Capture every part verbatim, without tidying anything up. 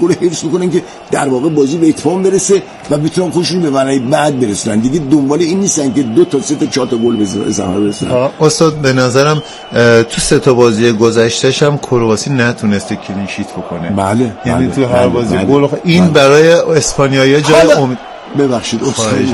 رو حفظ میکنن که در واقع بازی به اتمام برسه و بتونن خودشون به معنای بعد برسونن. دیگه دنبال این نیستن که دو تا سه تا چهار تا گل بزنن برسونن. استاد به نظرم تو سه تا بازی گذشتهش هم کرواسی نتونسته کلین شیت بکنه. بله. یعنی بله. تو هر بازی بله. گل. این بله. برای اسپانیایی جای امید ببخشید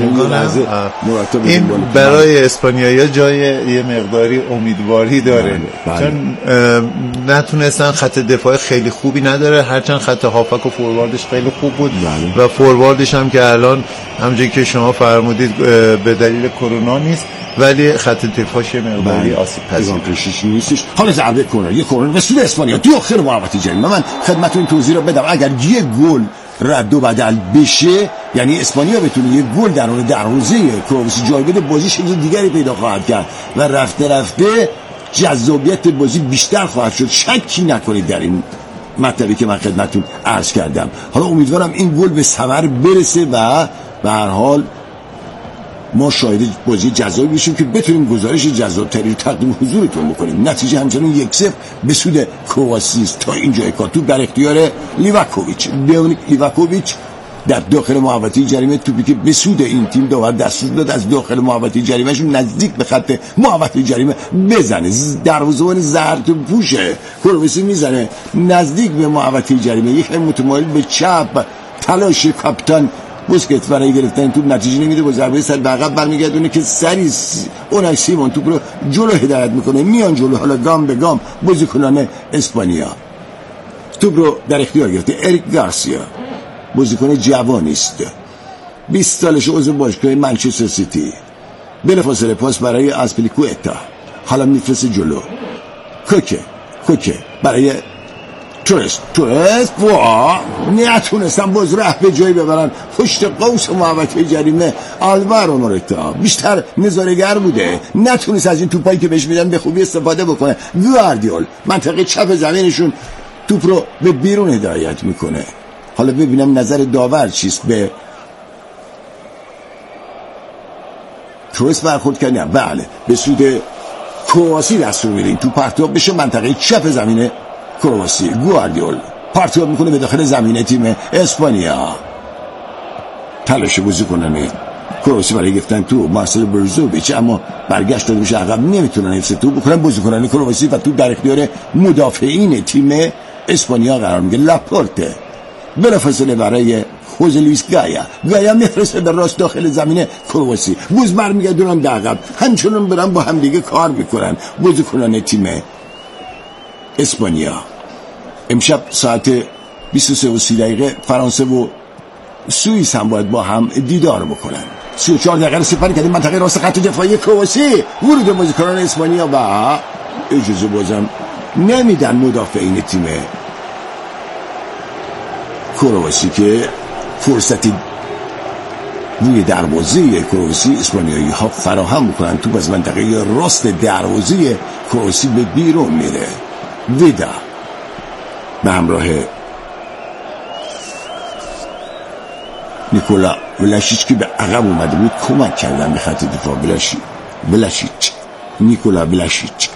این برای اسپانیایی‌ها جای یه مقداری امیدواری داره. بله. چون نتونستن خط دفاع خیلی خوبی نداره، هرچند خط هافک و فورواردش خیلی خوب بود. بله. و فورواردش هم که الان همونجوری که شما فرمودید به دلیل کرونا نیست، ولی خط دفاعش یه مقداری آسیب پذیر نیستش. حالا ضربه کنه یه کورنر به سود اسپانیا تو آخر محوطه جریمه. من خدمتتون توضیح رو بدم. اگر یه گل رد و بدل بشه، یعنی اسپانیا بتونه یه گل درون دروازه کرواسی جای بده، بازی شکل دیگری پیدا خواهد کرد و رفته رفته جذابیت بازی بیشتر خواهد شد. شکی نکنید در این مطلبی که من خدمتتون عرض کردم. حالا امیدوارم این گل به ثمر برسه و به هر حال ما شاهد بازی جذابی بشیم که بتونیم گزارش جذابتری رو تقدیم حضورتون بکنیم. نتیجه همچنان یک صفر به سود کرواسی است. تا اینجای کار توپ در اختیار لیواکوویچ. لیواکوویچ در داخل محوطه جریمه توپی که به سود این تیم داور دستور داد از داخل محوطه جریمهشون نزدیک به خط محوطه جریمه بزنه. دروازه‌بان زرد پوشه کرواسی میزنه نزدیک به محوطه جریمه، یک متمایل به چپ. تلاش کاپیتان بوسکت برای گرفتن توپ نتیجه نمیده، با ضربه سر به عقب برمیگردونه که سری اونای سیمون توپ رو جلو هدایت میکنه، میان جلو. حالا گام به گام بازیکنان اسپانیا توپ رو در اختیار گرفته. اریک گارسیا بازیکن جوانی است، بیست سالشه، عضو باشگاه منچستر سیتی. بلافاصله پاس برای آسپلیکوئتا، حالا میفرسته جلو. کوکه کوکه برای تورست تورست وا نتونستن باز راه به جایی ببرن. پشت قوس محوطه جریمه آلوارو موراتا بیشتر نظاره‌گر بوده، نتونست از این توپایی که بهش میدن به خوبی استفاده بکنه. گواردیول منطقه چپ زمینشون توپ رو به بیرون هدایت میکنه. حالا ببینم نظر داور چیست. به تورست برخورد کردن. بله به سود کرواسی دستور میده این توپ پرتاب بشه منطقه چپ زمینه کرواسی. گواردیول پرتاب میکنه به داخل زمینه تیم اسپانیا. تلاش بازیکنان کرواسی برای گرفتن تو مارسلو بروزوویچ، اما برگشت داده میشه عقب، نمیتونن حفظ توپ بکنن بازیکنان کرواسی و توپ در اختیار مدافعین تیم اسپانیا قرار میگیره. لاپورته بلافاصله برای خوزه لوئیس گایا گایا میفرسته به راست داخل زمینه کرواسی. بوز برمیگردونن در عقب، همچنان برن با هم دیگه کار میکنن بازیکنان تیم اسپانیا. امشب ساعت بیست و سه و سی دقیقه فرانسه و سوئیس هم باید با هم دیدار بکنن. سی و چهار دقیقه سپری کردیم منطقه راست خط دفاعی کرواسی. ورود بازیکنان اسپانیا و اجازه بازم نمیدن مدافعین تیم کرواسی که فرصتی روی دروازه کرواسی اسپانیایی ها فراهم میکنن. توپ از منطقه راست دروازه کرواسی به بیرون میره. ویدا به همراه نیکولا ولاشیچ که به عقب اومده بود کمک کردن به خط دفاع. ولاشیچ ولاشیچ نیکولا ولاشیچ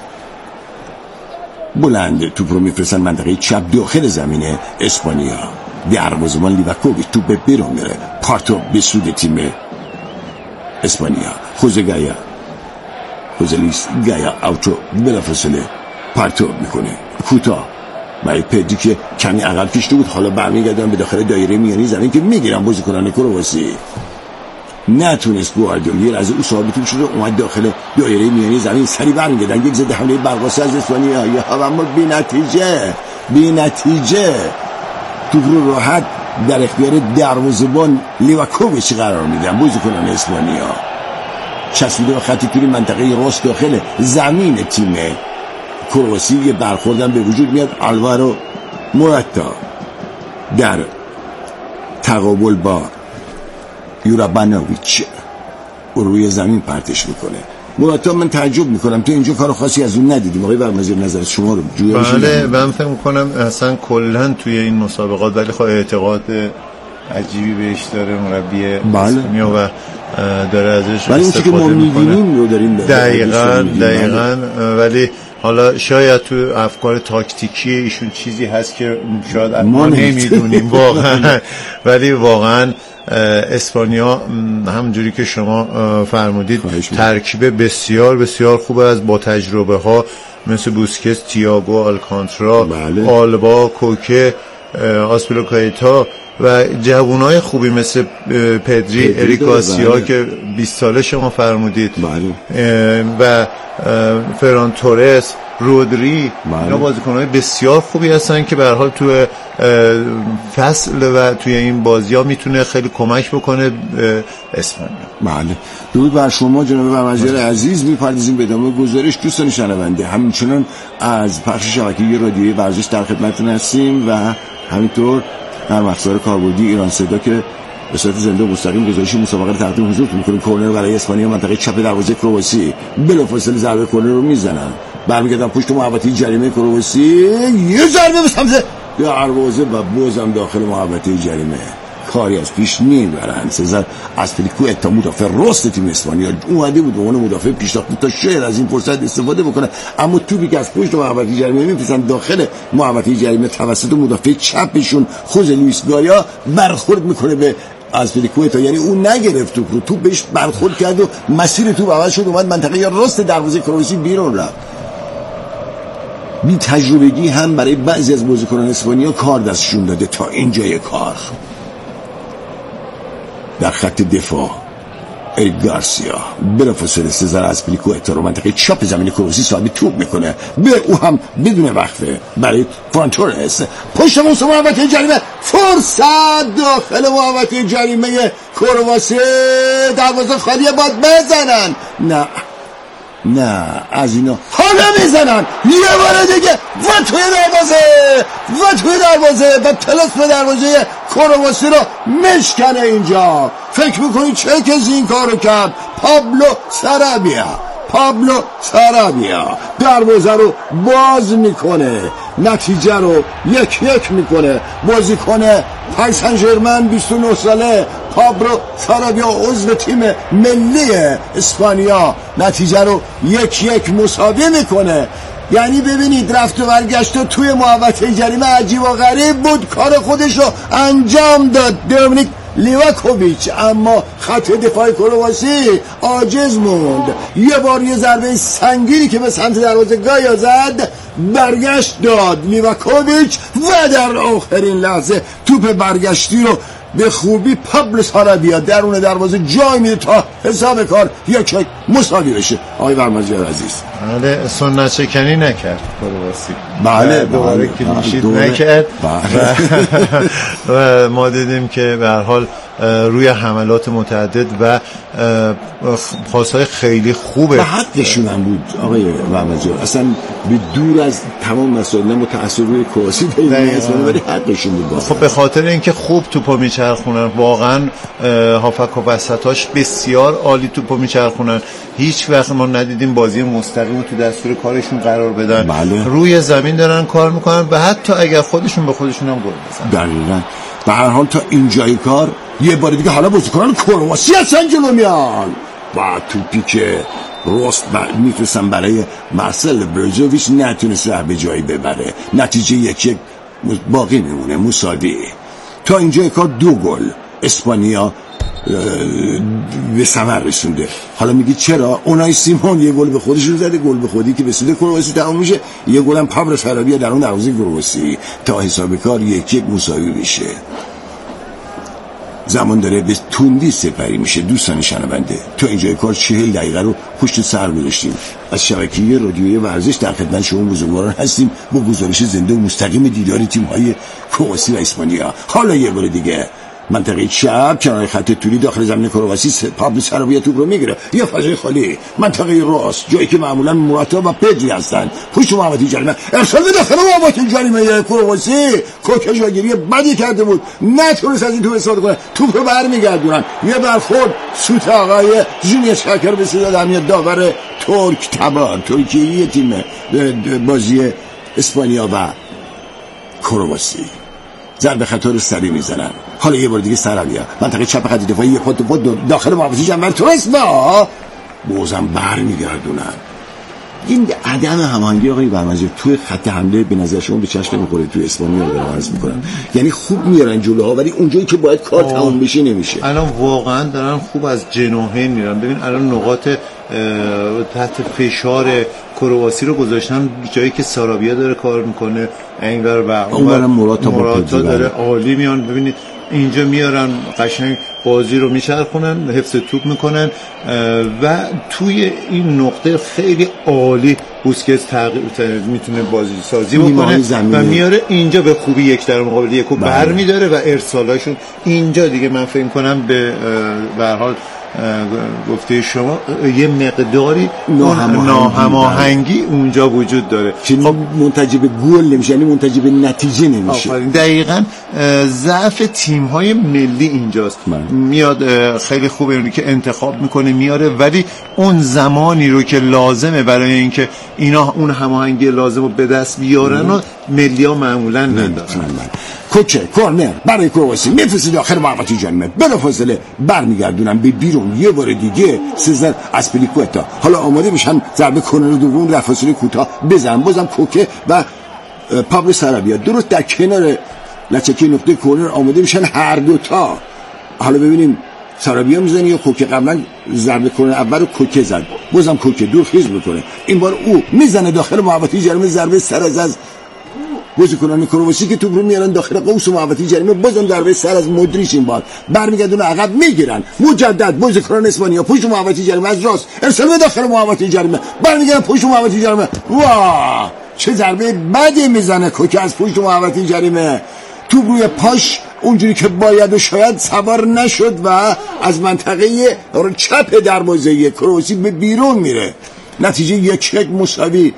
بلند توپ رو میفرستن منطقه چپ داخل زمین اسپانیا. دروازه‌بان لیواکوویچ توپ به بیرون میره. پارتو به سود تیم اسپانیا. خوزه گایا خوزه لیس گایا اوتو بلافاصله پارتو میکنه کوتاه برای پدی که کمی عقب کشیده بود. حالا برمیگردن به داخل دایره میانی زمین که میگیرن بازیکنان کرواسی. نتونست گواردیول یه لحظه او ثابت شده اومد داخل دایره میانی زمین، سری برمیگردن یک ضد حمله برقاسه از اسپانیا. یا اما بی نتیجه بی نتیجه توپ رو راحت در اختیار دروازه‌بان لیواکوویچ قرار میدن بازیکنان اسپانیا. چسبیده به خط توری منطقه راست داخل زمین تیم کرواسی. یه برخوردن به وجود میاد. آلوارو موراتا در تقابل با یورابانوویچ روی زمین پرتش میکنه. موراتا من تعجب میکنم تو اینجا کار خاصی از اون ندیدیم. آقای برمزیر نظر شما رو جویا میشه؟ بله من فکر میکنم اصلا کلا توی این مسابقات ولی خب اعتقاد عجیبی بهش داره مربی اسپانیا و داره ازش ولی اون که ما میبینیم رو داریم دقیقاً دقیقاً ولی حالا شاید تو افکار تاکتیکی ایشون چیزی هست که شاید ما نمیدونیم واقعا، ولی واقعا اسپانیا همونجوری که شما فرمودید ترکیب بسیار بسیار خوبه از با تجربه ها مثل بوسکتس، تییاگو، آلکانتارا، بله. آلبا، کوکه، آسپیلیکوئتا و جوانای خوبی مثل پدری، اریک گارسیا بله. که بیست ساله شما فرمودید بله. و فران تورس، رودری، بله. اینا بازیکن‌های بسیار خوبی هستن که به هر حال تو فصل و توی این بازی‌ها میتونه خیلی کمک بکنه اسپانیا. بله. درود بر شما جناب برمجیار عزیز. می‌پردازیم به ادامه گزارش. دوستان شنونده، همچنان از پخش شبکه‌ای رادیویی ورزش در خدمتتون هستیم و همینطور در افزار کاربردی ایران صدا که به صورت زنده و مستقیم گزارش مسابقه رو تقدیم حضورتون می‌کنیم. کرنر برای اسپانیا منطقه چپ دروازه کرواسی، بلافاصله ضربه کرنر رو میزنن، برمیگردن پشت محوطه جریمه کرواسی، یه ضربه به سمت دروازه و بازم داخل محوطه جریمه. کاری از پیش نمیبرن. سزار آسپیلیکوئتا مدافع راست تیم اسپانیا اومده بود اون مدافع پیشتاخته تا شاید از این فرصت استفاده بکنه، اما توپی که از پشت محوطه جریمه میفرستن داخل محوطه جریمه توسط مدافع چپشون خوزه لوئیس گایا برخورد میکنه به آسپیلیکوئتا، یعنی اون نگرفت توپ رو، توپ بهش برخورد کرد و مسیر توپ عوض شد، اومد منطقه راست دروازه کرواسی بیرون رفت. بی تجربگی هم برای بعضی از بازیکنان اسپانیا کار دستشون داده. تا اینجای کار در خط دفاع اریک گارسیا بلافاصله سزار آسپیلیکوئتا رو منطقه چپ زمین کرواسی صاحب توپ میکنه، به او هم بدون وقفه برای فران تورس پشت محوطه جریمه، فرصت داخل محوطه جریمه کرواسی، دروازه خالیه، باید بزنن. نه نه از اینا حالا میزنن یه بار دیگه و توی دروازه و توی دروازه و تلسم دروازه کرواسی رو مشکنه. اینجا فکر میکنی چه کسی این کارو کرد؟ پابلو سارابیا پابلو سارابیا دروازه رو باز میکنه، نتیجه رو یک یک میکنه. بازیکن پاریس سن ژرمن بیست و نه ساله پابلو سارابیا عضو تیم ملی اسپانیا نتیجه رو یک یک مساوی میکنه. یعنی ببینید رفت و برگشت و توی محوطه جریمه عجیب و غریب بود، کار خودش رو انجام داد دومینیک لیواکوویچ، اما خط دفاع کرواسی عاجز موند. یه بار یه ضربه سنگینی که به سمت دروازه گایا زد برگشت داد لیواکوویچ و در آخرین لحظه توپ برگشتی رو به خوبی پابلو سارابیا درون دروازه جای میده تا حساب کار یک یک مساوی بشه. آقای برمجیار عزیز بله سنت شکنی نکرد کرواسی، بله دوباره کلینشیت نکرد و ما دیدیم که به هر حال روی حملات متعدد و پاس‌های خیلی خوبه و حقشون هم بود آقای برمجیار، اصلا به دور از تمام مسائل متأثر روی کرواسی دیدن ولی حقشون بود. خب به خاطر اینکه خوب توپو میچرخونن، واقعا هافک و وسطاش بسیار عالی توپو میچرخونن، هیچ وقت ما ندیدیم بازی مستقیم تو دستور کارشون قرار بدن. بله. روی زمین دارن کار میکنن و حتی اگر خودشون به خودشون هم گل بزنن. دقیقاً. به هر حال تا اینجای کار یه بار دیگه حالا بازیکنان کرواسی هستن جلو میان و توپی که راست میتونستن برای مارسل بروزوویچ نتونسته به جایی ببره، نتیجه یک یک باقی میمونه مساوی. تا اینجای کار دو گل اسپانیا به ثمر رسونده. حالا میگید چرا؟ اونای سیمون یه گل به خودشون زده، گل به خودی که به سود کرواسی تمام میشه، یه گل هم پابلو سارابیا در اون دروازه کرواسی تا حساب کار یک یک مساوی بشه. زمان داره به تندی سپری میشه. دوستان شنونده تو اینجای کار چهل دقیقه رو پشت سر گذاشتیم. از شبکه رادیویی ورزش در خدمت شما بزرگواران هستیم با گزارش زنده و مستقیم دیدار تیم‌های کرواسی و اسپانیا. حالا یه بار دیگه منطقه چپ کنار خط طولی داخل زمین کرواسی پابلو سارابیا توپ رو میگیره، یه فضای خالی منطقه راست جایی که معمولا موراتا و پدری هستن، پشت محوطه جریمه ارسال داخل محوطه جریمه کرواسی. کوکه جاگیری بدی کرده بود، نتونست از این توپ استفاده کنه، توپ رو برمیگردونن، یه برخورد سوت آقای جونیور شاکر به صدا در میاد، داور ترک تبار ترکیه تیم بازی اسپانیا و کرواسی ضربه خطا رو سری میزنن. حالا یه بار دیگه سارابیا منطقه چپ خط دفاعی یه پات داخل محوطه جریمه تورس با بازم برمیگردونن. این عدم هماهنگی آقای برمجه توی خط حمله به نظر شما به چشم میخوره توی اسپانیا رو عرض میکنن؟ یعنی خوب میارن جلوها ولی اونجایی که باید کار تموم بشه نمیشه. الان واقعا دارن خوب از جناحین میرن. ببین الان نقاط تحت فشار کرواسی رو گذاشتن جایی که سارابیا داره کار میکنه، اینور و اونور موراتا, موراتا داره عالی میان. ببینید اینجا میارن قشنگ بازی رو میچرخونن، حفظ توپ میکنن و توی این نقطه خیلی عالی بوسکتس تغییر میتونه بازی سازی بکنه و میاره اینجا به خوبی یک در مقابل یک رو برمیداره و ارسالاشون اینجا دیگه من فکر کنم به به هر حال گفته شما یه مقداری ناهماهنگی اونجا وجود داره که خب منتج به گل نمیشه، یعنی منتج به نتیجه نمیشه. دقیقاً ضعف تیم‌های ملی اینجاست. من. میاد خیلی خوبه اونی که انتخاب میکنه میاره، ولی اون زمانی رو که لازمه برای اینکه اینا اون هماهنگی لازم رو به دست بیارن و ملی‌ها معمولاً ندارن. کوچه کورنر برای کرواسی میفرسته داخل محوطه جریمه، بلافاصله برمیگردونن به بیرون یه بار دیگه سزار اسپلیکوتا. حالا آماده میشن ضربه کورنر دوم در فاصله کوتاه بزنن، بازم کوکه و پابلو سارابیا درست در کنار لچکی نقطه کورنر آماده میشن هر دوتا. حالا ببینیم سارابیا میزنه یا کوکه. قبلا ضربه کورنر اول رو کوکه زد، بازم کوکه دور خیز میکنه، این بار او میزنه داخل محوطه جریمه ضربه سر از از بازیکنان کرواسی که توپ رو میارن داخل قوس محوطه جریمه، بازم ضربه سر از مودریچ. این بار برمیگردونه عقب میگیرن مجدد بازیکنان اسپانیا پشت محوطه جریمه از راست ارسال به داخل محوطه جریمه، برمیگردن پشت محوطه جریمه. واه چه ضربه بدی میزنه کوکه از پشت محوطه جریمه. توپ روی پاش اونجوری که باید و شاید سوار نشد و از منطقه چپ دروازه کرواسی به بیرون میره. نتیجه یک یک مساوی.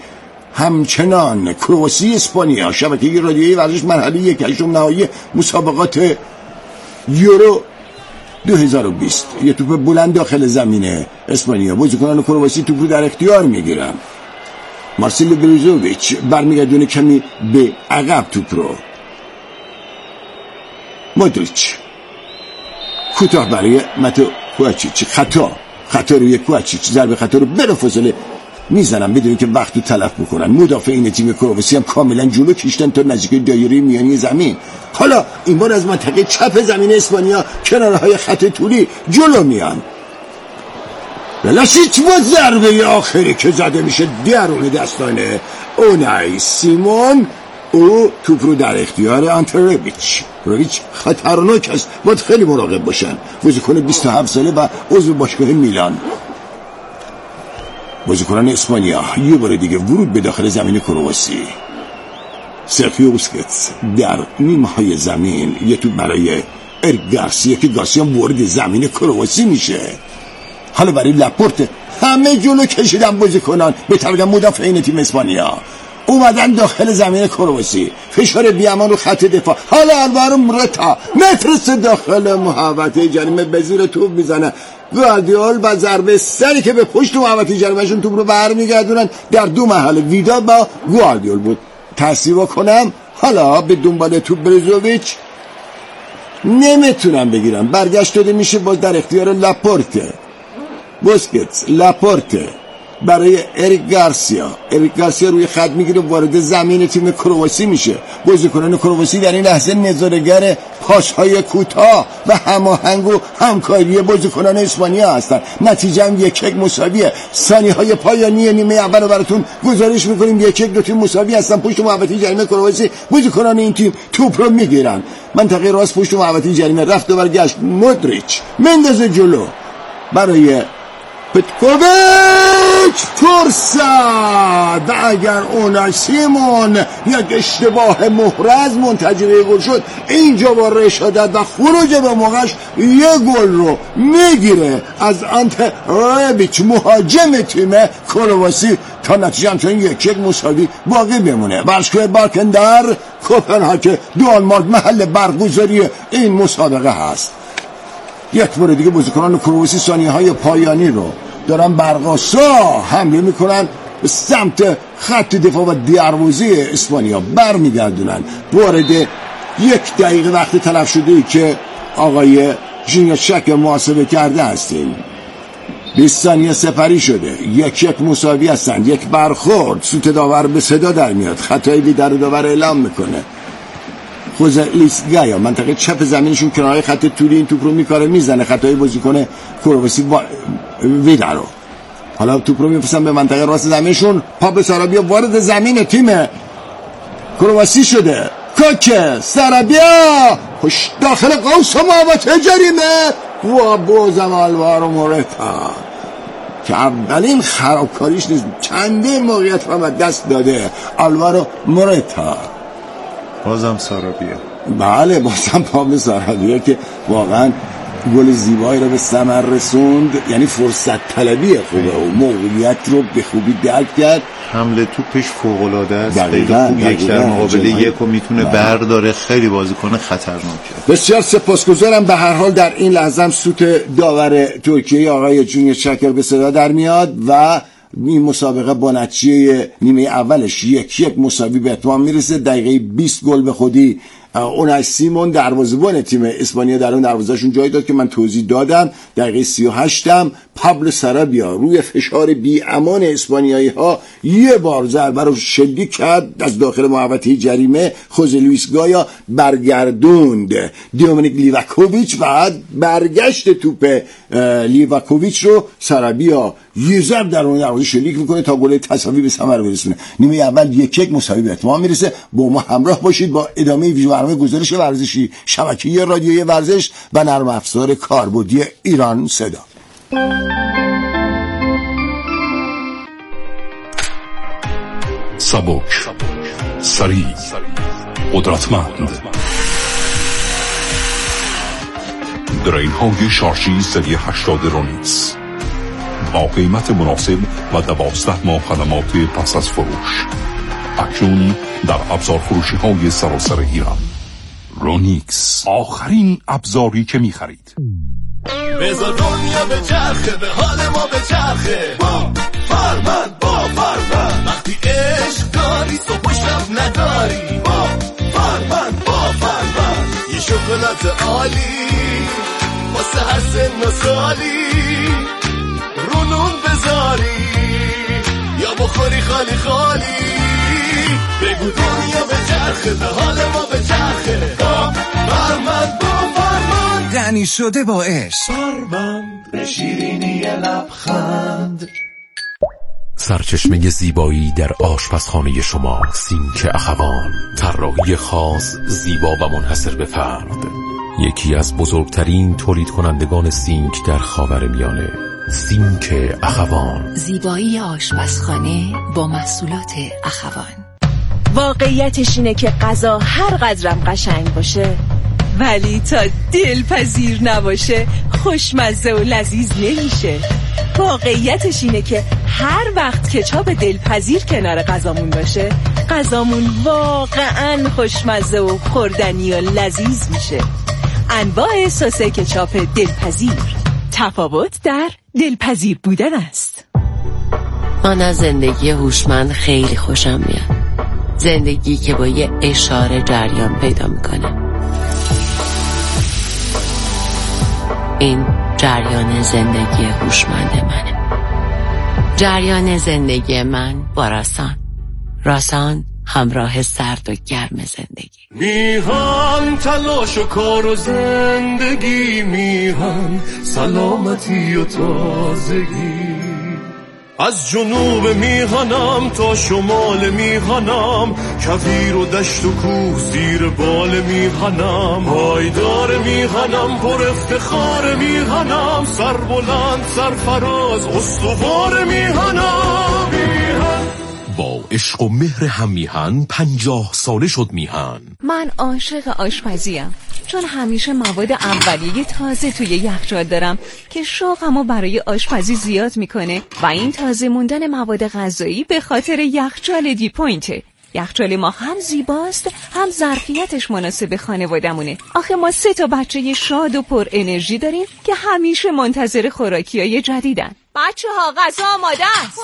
همچنان کرواسی اسپانیا، شبکه رادیویی ورزش مرحله یک هشتم نهایی مسابقات یورو دو هزار و بیست. یه توپ بلند داخل زمین اسپانیا، بازیکنان کرواسی توپ رو در اختیار میگیرن. مارسلو بروزوویچ برمیگردونه کمی به عقب توپ رو. مودریچ کوتاه برای ماتو کوواچیچ، خطا خطا روی کوواچیچ، ضربه خطا رو بلافاصله میزنن بدون که وقت رو تلف بکنن. مدافعین تیم کرواسی هم کاملا جلو کشتن تا نزدیک دایره میانی زمین. حالا این بار از منطقه چپ زمین اسپانیا کنارهای خط طولی جلو میان. بلاشیچ با ضربه آخری که زده میشه درون دستانه اونای سیمون، او توپ رو در اختیار آنتون رویچ. رویچ خطرناک است، باید خیلی مراقب باشن. بازیکن بیست و هفت ساله و عضو باشگاه میلان. بازیکنان اسپانیا یه بار دیگه ورود به داخل زمین کرواسی. سرخیو بوسکتس در نیمهای زمین، یه توپ برای اریک گارسیا که گارسیا وارد زمین کرواسی میشه. حالا برای لاپورت، همه جلو کشیدن بازیکنان به طرف مدافعین تیم اسپانیا اومدن داخل زمین کرواسی، فشار بیامان رو خط دفاع. حالا الوارو مرتا میفرسته داخل محوطه جریمه، به زیر توپ میزنه. گواردیول با ضربه سری که به پشت محوطه جریمهشون توپ رو برمیگردونن در دو مرحله. ویدا با گواردیول بود. تصحیح کنم حالا به دنبال توپ بروزوویچ نمیتونم بگیرم، برگشت داده میشه باز در اختیار لاپورته. بوسکتس لاپورته برای اریک گارسیا. اریک گارسیا روی خط میگیره، وارد زمین تیم کرواسی میشه. بازیکنان کرواسی در این لحظه نظاره‌گر پاس‌های کوتاه و هماهنگ و همکاری بازیکنان اسپانیا هستن. نتیجه هم یک یک مساویه. ثانیه‌های پایانی نیمه اول رو براتون گزارش میکنیم. یک یک دو تیم مساوی هستن پشت محوطه جریمه کرواسی. بازیکنان این تیم توپ رو میگیرن منطقه راست پشت محوطه جریمه، رفت و برگشت. مودریچ مندازه جلو برای پتکوویچ، فرصت. و اگر اونای سیمون یک اشتباه محرز منتجه گل شد، اینجا با رشادت و خروج به موقعش یه گل رو میگیره از آنت رویچ مهاجم تیم کرواسی تا نتیجه همچنین یک یک مساوی باقی بمونه. ورزشگاه بارکن در کوپنهاگ دانمارک محل برگزاری این مسابقه هست. یک بار دیگه بازیکنان کرواسی ثانیه های پایانی رو دارن برقاسا حمله میکنن به سمت خط دفاع و دروازه اسپانیا برمیگردونن. وارد یک دقیقه وقت تلف شده ای که آقای ژینیا شک محاسبه کرده هستیم. بیست ثانیه سپری شده، یک یک مساوی هستن، یک برخورد، سوت داور به صدا در میاد، خطای لیدر داور اعلام میکنه. خوزه لیسگایا منطقه چپ زمینشون کناره خط طولی این توپ رو میکاره میزنه، خطای بازیکن کرواسی و... ویدارو. حالا توپ رو میفرستن به منطقه راست زمینشون، پابلو سارابیا وارد زمین تیم کرواسی شده، کوکه سارابیا خوش داخل قوس محوطه جریمه و بازم آلوارو مورتا که اولین خرابکاریش نیست، چندین موقعیت رو دست داده آلوارو مورتا. بازم سارابیا، بله بازم پابلو سارابیا که واقعا گل زیبایی رو به ثمر رسوند، یعنی فرصت طلبی خوبه و موقعیت رو به خوبی درک کرد. حمله توپش فوق‌العاده است، خیلی خوب یک در مقابل یک و میتونه برداره، خیلی بازیکن خطرناکه. بسیار سپاسگزارم. به هر حال در این لحظه هم سوت داور ترکیه آقای جونیور شکر به صدا در میاد و این مسابقه با نتیجه نیمه اولش یک یک مساوی به اتمام میرسه. دقیقه بیست گل به خودی اونای سیمون دروازه‌بان تیم اسپانیا در اون دروازه‌شون جای داد که من توضیح دادم. دقیقه سی و هشت هم پابلو سارابیا روی فشار بی امان اسپانیایی‌ها یه بار ضربه رو شلیک کرد از داخل محوطه جریمه. خوزه لوئیس گایا برگردوند دومینیک لیواکوویچ و برگشت توپ لیواکوویچ رو سارابیا یه ضرب در اون دروازه شلیک میکنه تا گل تساوی به ثمر برسونه. نیمه اول یک یک مساوی به اتمام میرسه. با ما همراه باشید با ادامه ویژه برنامه گزارش ورزشی شبکه رادیویی ورزش و نرم افزار کاربردی ایران صدا. سبک، سریع، قدرتمند. درین های شارژی سری هشتاد رونیکس با قیمت مناسب و دوازده ماه خدمات پس از فروش. اکنون در ابزار فروشی های سراسر ایران. رونیکس، آخرین ابزاری که می خرید. بذار دنیا به چرخه، به حال ما به چرخه، با فرمند با فرمند. وقتی عشق داری صبح و شب نداری، با فرمند با فرمند. یه شکلات عالی واسه هر سن و سالی، رو نون بذاری یا بخوری خالی خالی. بگو دنیا به چرخه، به حال ما به چرخه، با فرمند با فرمند. یعنی شده با عشق، فرمند به شیرینی لبخند. سرچشمه زیبایی در آشپزخانه شما، سینک اخوان. طراحی خاص، زیبا و منحصر به فرد. یکی از بزرگترین تولید کنندگان سینک در خاورمیانه. سینک اخوان، زیبایی آشپزخانه با محصولات اخوان. واقعیتش اینه که غذا هر قدرم قشنگ باشه ولی تا دلپذیر نباشه خوشمزه و لذیذ نمیشه. واقعیتش اینه که هر وقت کچاپ دلپذیر کنار غذامون باشه، غذامون واقعا خوشمزه و خوردنی و لذیذ میشه. انواع سس کچاپ دلپذیر، تفاوت در دلپذیر بودن است. من از زندگی هوشمند خیلی خوشم میاد. زندگی که با یه اشاره جریان پیدا میکنه. این جریان زندگی هوشمند منه. جریان زندگی من با راسان. راسان همراه سرد و گرم زندگی. میهن تلاش و کار و زندگی، میهن سلامتی و تازگی. از جنوب میهنم تا شمال میهنم، کویر و دشت و کوه زیر بال میهنم. پایدار میهنم، پر افتخار میهنم، سر بلند سرفراز استوار میهنم. میهن با عشق و مهر هم میهن پنجاه ساله شد میهن. من عاشق آشپزیم، چون همیشه مواد اولیه تازه توی یخچال دارم که شوقمو برای آشپزی زیاد میکنه و این تازه موندن مواد غذایی به خاطر یخچال دی پوینته. یخچال ما هم زیباست، هم ظرفیتش مناسب خانوادمونه. آخه ما سه تا بچه شاد و پر انرژی داریم که همیشه منتظر خوراکیای جدیدن. بچه ها غذا آماده است.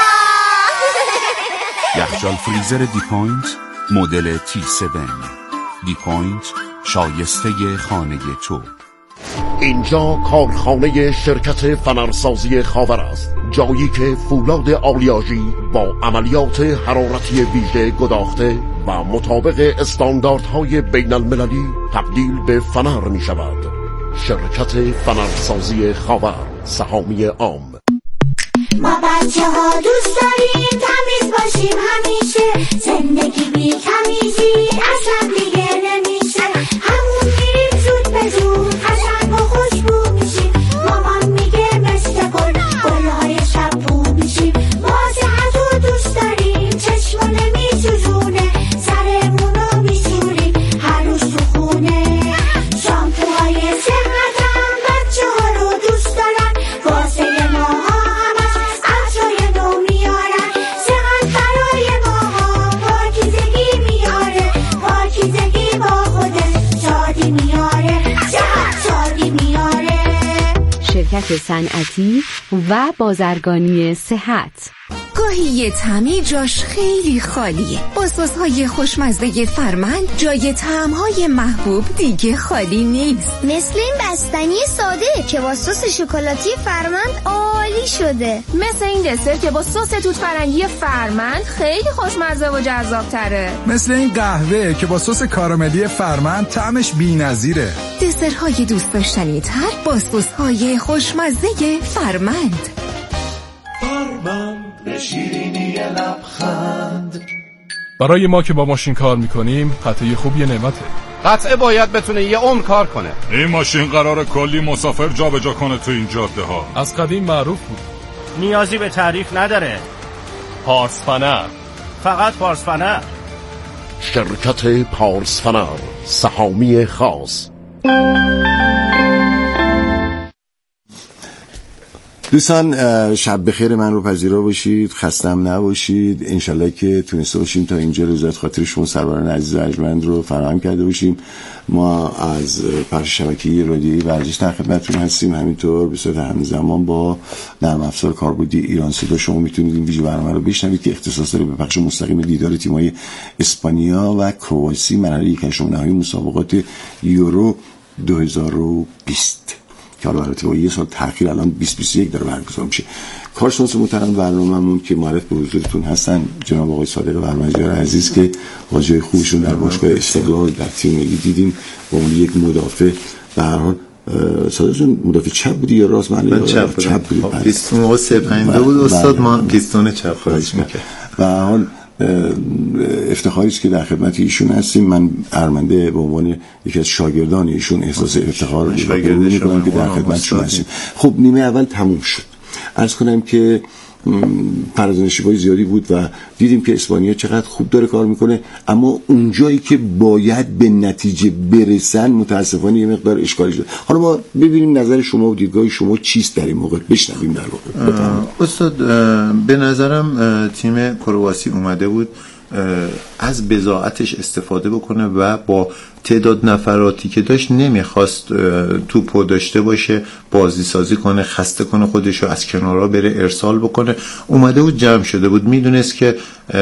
یخچال فریزر دی پوینت مدل تی هفت. دی پوینت، شایسته خانه تو. اینجا کارخانه شرکت فنرسازی خاور است، جایی که فولاد آلیاژی با عملیات حرارتی ویژه گداخته و مطابق استانداردهای بین المللی تبدیل به فنر می شود. شرکت فنرسازی خاور، سهامی عام. ما بچه ها دوست داریم تمیز باشیم همیشه، زندگی بی تمیزی اصلا دیگه نمیشه. همون میریم زود به زود قشنگ و خوشبو میشیم. مامان میگه مثل گل گلهای شب بو میشیم. ما صحت رو دوست داریم چشمو نمیسوزونه، سرمونو میسوریم هر روز تو خونه. شامپوهای صحتم بچه ها رو دوست دارن، واسه ماها همش عطرای نو میارن. صحت برای ماها پاکیزگی میاره، پاکیزگی با خودش شادی میاره، صحت شادی میاره. شرکت صنعتی و بازرگانی صحت. گاهی یه تعمیر جاش خیلی خالیه. با سس‌های خوشمزه فرمند جای طعم‌های محبوب دیگه خالی نیست. مثل این بستنی ساده که با سس شکلاتی فرمند عالی شده. مثل این دسر که با سس توت فرنگی فرمند خیلی خوشمزه و جذاب تره. مثل این قهوه که با سس کاراملی فرمند طعمش بی‌نظیره. دسرهای دوست داشتنی تر با سس‌های خوشمزه فرمند. فرمند به شیرینی لبخند. برای ما که با ماشین کار میکنیم قطعه خوب یه نعمته. قطعه باید بتونه یه عمر کار کنه. این ماشین قراره کلی مسافر جابجا کنه تو این جاده ها. از قدیم معروف بود. نیازی به تعریف نداره. پارس فنر، فقط پارس فنر. شرکت پارس فنر، سهامی خاص. دوستان شب بخیر، من رو پذیرا باشید، خستم نباشید. انشالله که تونسته باشیم تا اینجا رضایت خاطر شما سروران عزیز و ارجمند رو فراهم کرده باشیم. ما از پخش شبکه‌ای رادیویی ورزش در خدمتتون هستیم، همینطور به صورت همزمان با نرم افزار کاربردی ایران صدا شما میتونید این ویژه برنامه رو بشنوید که اختصاص داره به پخش مستقیم دیدار تیم‌های اسپانیا و کرواسی مرحله یک هشتم نهایی مسابقات یورو دو هزار و بیست که حالا البته با یه سال تأخیر الان بیست بیست و یک داره برگزار میشه. کارشناس محترم برنامه‌مون که معرف به حضورتون هستن جناب آقای صادق ورمزیار عزیز که با جای خوبشون در باشگاه استقلال در تیم ملی دیدیم با اون یک مدافع. به هر حال صادق جون مدافع چپ بودی یا راست؟ من چپ بودم. چپ بودی. پیستون موقع سه پنج بود استاد، ما پیستون چپ خواهش می‌کرد. به هر حال افتخاری است که در خدمت ایشون هستیم. من ارمنده به عنوان یکی از شاگردان ایشون احساس افتخار می‌کنم که در خدمتشون هستیم. خب نیمه اول تموم شد. عرض کنم که پردازش‌های زیادی بود و دیدیم که اسپانیا چقدر خوب داره کار میکنه، اما اونجایی که باید به نتیجه برسن متاسفانه یه مقدار اشکالی شد. حالا ما ببینیم نظر شما و دیدگاه شما چیست در این موقع، بشنویم در واقع. استاد به نظرم تیم کرواسی اومده بود از بضاعتش استفاده بکنه و با تعداد نفراتی که داشت نمیخواست توپو داشته باشه، بازی سازی کنه، خسته کنه خودشو، از کنارها بره ارسال بکنه. اومده بود جمع شده بود، میدونست که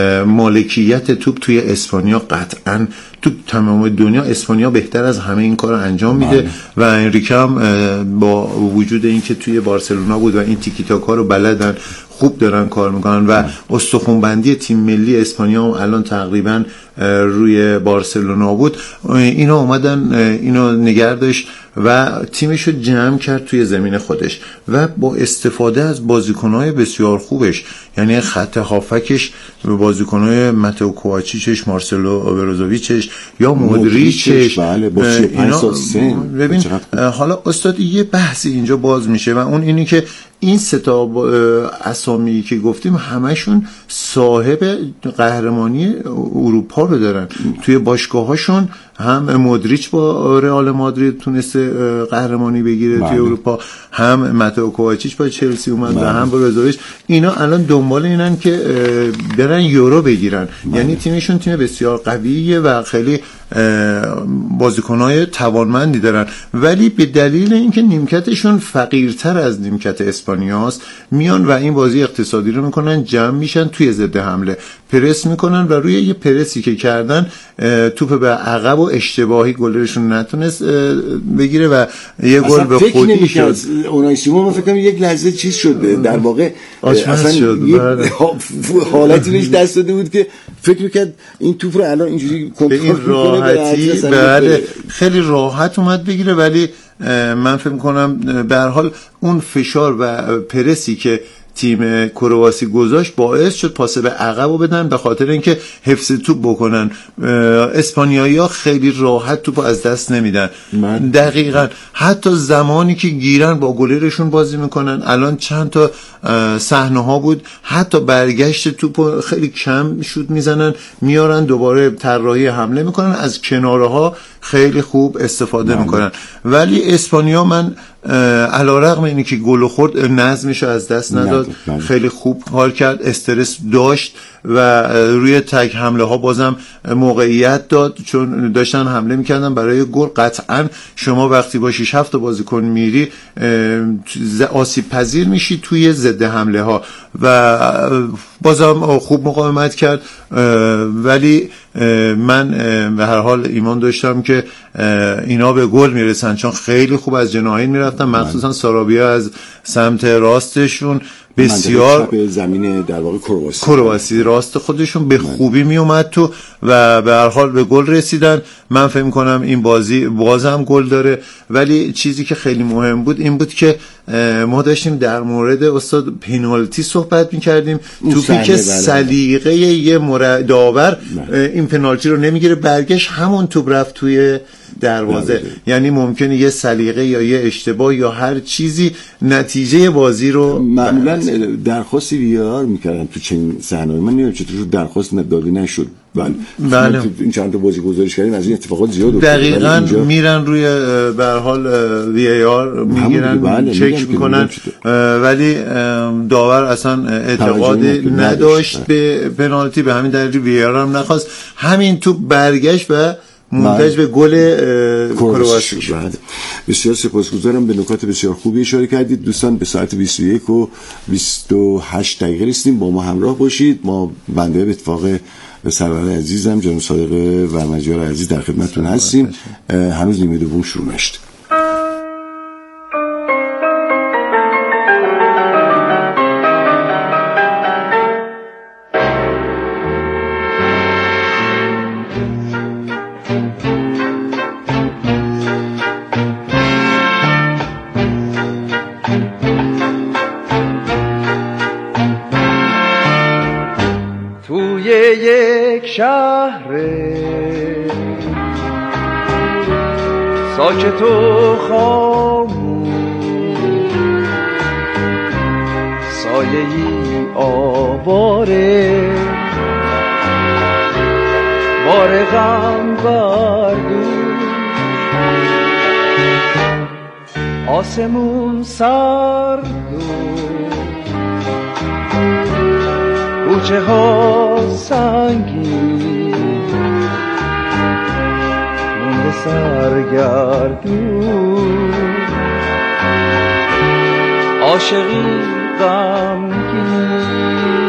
مالکیت توپ توی اسپانیا قطعاً تو تمام دنیا اسپانیا بهتر از همه این کارو انجام میده و انریکه هم با وجود اینکه توی بارسلونا بود و این تیکی تاکا رو بلدن، خوب دارن کار میکنن و استخوان‌بندی تیم ملی اسپانیا هم الان تقریبا روی بارسلونا بود. اینا اومدن اینو نگه داشت و تیمشو جمع کرد توی زمین خودش و با استفاده از بازیکن‌های بسیار خوبش، یعنی خط هافکش بازیکن‌های ماتئو کوواچیچش، مارسلو بروزوویچش یا مودریچش، بله با سی و پنج سال سن. ببین حالا استاد یه بحثی اینجا باز میشه و اون اینی که این سه تا اسامی که گفتیم همشون صاحب قهرمانی اروپا رو دارن. توی باشگاه‌هاشون هم مودریچ با رئال مادرید تونسته قهرمانی بگیره توی اروپا، هم ماتئو کوواچیچ با چلسی اومد و هم بروزوویچ. اینا الان دنبال اینن که برن یورو بگیرن. یعنی تیمشون تیم بسیار قویه و خیلی بازیکن‌های توانمندی دارن، ولی به دلیل اینکه نیمکتشون فقیرتر از نیمکت اسپانیاست میان و این بازی اقتصادی رو میکنن، جمع میشن توی ضد حمله پرس میکنن و روی یه پرسی که کردن توپ به عقب و اشتباهی گلرشون نتونست بگیره و یه گل به خودی شد. اونای سیمون من فکر کنم یک لحظه چیز شد، در واقع اصلا یک حالتی بهش دست داده بود که فکر میکرد این توپ رو الان اینجوری کنترل این راحتی بله خیلی راحت اومد بگیره، ولی من فکر میکنم به هر حال اون فشار و پرسی که تیم کرواسی گذاشت باعث شد پاس به عقب رو بدن به خاطر اینکه حفظ توپ بکنن. اسپانیایی‌ها خیلی راحت توپ از دست نمیدن، دقیقاً حتی زمانی که گیرن با گلرشون بازی میکنن. الان چند تا صحنه ها بود حتی برگشت توپ خیلی کم شوت میزنن، میارن دوباره طراحی حمله میکنن، از کناره ها خیلی خوب استفاده میکنن. ولی اسپانیا من علیرغم اینی که گل خورد نظمش از دست نداد، خیلی خوب کار کرد، استرس داشت و روی تک حمله ها بازم موقعیت داد، چون داشتن حمله میکردن برای گل. قطعا شما وقتی با شش هفت بازیکن میری آسیب پذیر میشی توی ضد حمله ها و بازم خوب مقاومت کرد. ولی من به هر حال ایمان داشتم که اینا به گل میرسن، چون خیلی خوب از جناحین میرفتن، مخصوصا سارابیا از سمت راستشون بسیار زمین در واقع کرواسی کرواسی راست خودشون به خوبی می اومد تو و به هر حال به گل رسیدن. من فکر کنم این بازی بازم گل داره، ولی چیزی که خیلی مهم بود این بود که ما داشتیم در مورد استاد پنالتی صحبت می‌کردیم، توپی که سلیقه یه داور این پنالتی رو نمیگیره، برگشت همون توپ رفت توی دروازه. یعنی ممکنه یه سلیقه یا یه اشتباه یا هر چیزی نتیجه بازی رو معمولا درخواستی وی آر میکردن تو چنین صحنه‌ای. من نمیدونم چطور درخواست داده نشد. بله بله این چند تا بازی گزارش کردیم از این اتفاقات زیاد افتاد. دقیقاً میرن روی به هر حال وی ای آر میگیرن بله. چک میکنن، ولی داور اصلا اعتقادی نداشت به پنالتی، به همین دلیل وی ای آر هم نخواست. همین توپ برگشت و منتج به گل کرواسی شد. بسیار سپاسگزارم، به نکات بسیار خوبی اشاره کردید. دوستان به ساعت بیست و یک و بیست و هشت دقیقه رسیدیم، با ما همراه باشید. ما بنده به اتفاق سرور عزیزم جناب صادق ورمجیار عزیز در خدمتتون هستیم. هنوز نیمه دوم شروع نشد. شهر ساکت و خاموش، سایه‌ای آواره بار غم بر دوش، آسمون سرد و کوچه ها سنگین، مونده سرگردون، عاشقی غمگین.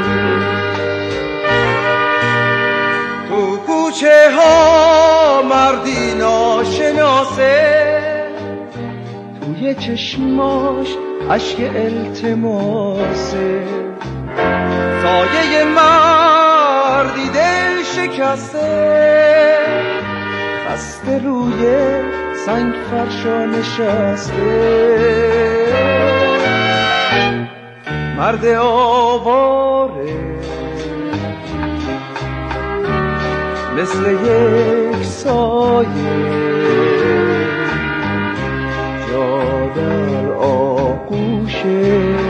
تو کوچه ها مردی ناشناسه، توی چشماش اشک التماسه، سایه مردی دل شکسته، خسته روی سنگ فرشا نشسته، مرد آواره مثل یک سایه، جا در آغوشه